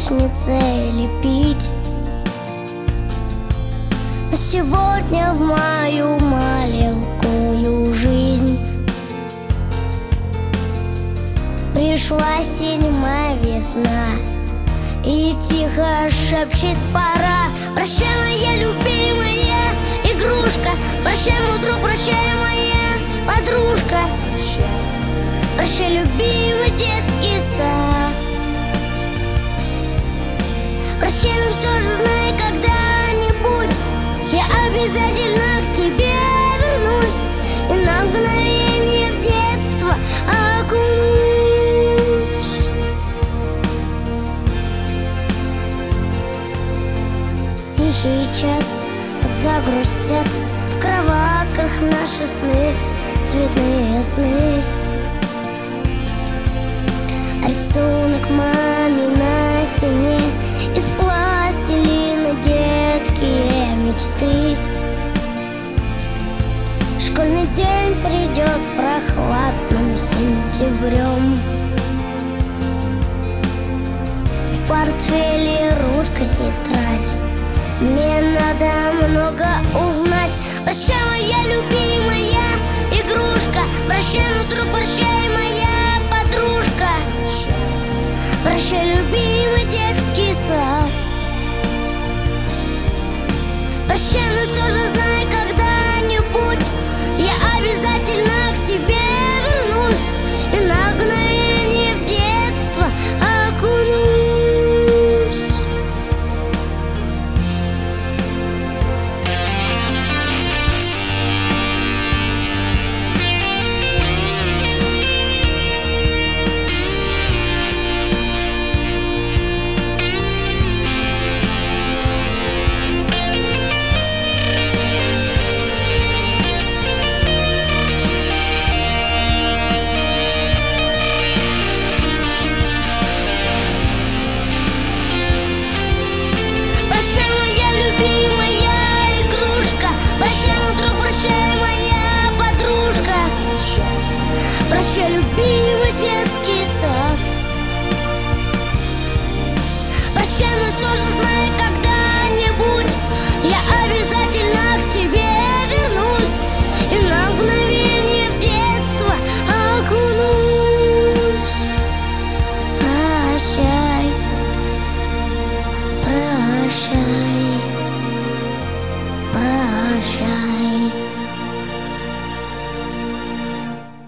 ножницей лепить. А сегодня в мою маленькую жизнь пришла седьмая весна и тихо шепчет: пора. Прощай, моя любимая игрушка, прощай, мой друг, прощай, моя подружка, прощай, любимый детский сад. Прощай, но все же знай, когда-нибудь я обязательно к тебе вернусь и на мгновение в детство окунусь. Тихий час загрустят в кроватках наши сны, цветные сны. Рисунок маме на стене из пластилина, детские мечты. Школьный день придет прохладным сентябрем. В портфеле ручка, тетрадь, мне надо много узнать. Прощай, моя любимая игрушка, прощай, мой друг, прощай, моя подружка, прощай, любимый детский сад. Прощай, но все же знай, когда-нибудь я обязательно к тебе вернусь и на мгновение в детство окунусь. Прощай, любимый детский сад. Прощай, но все же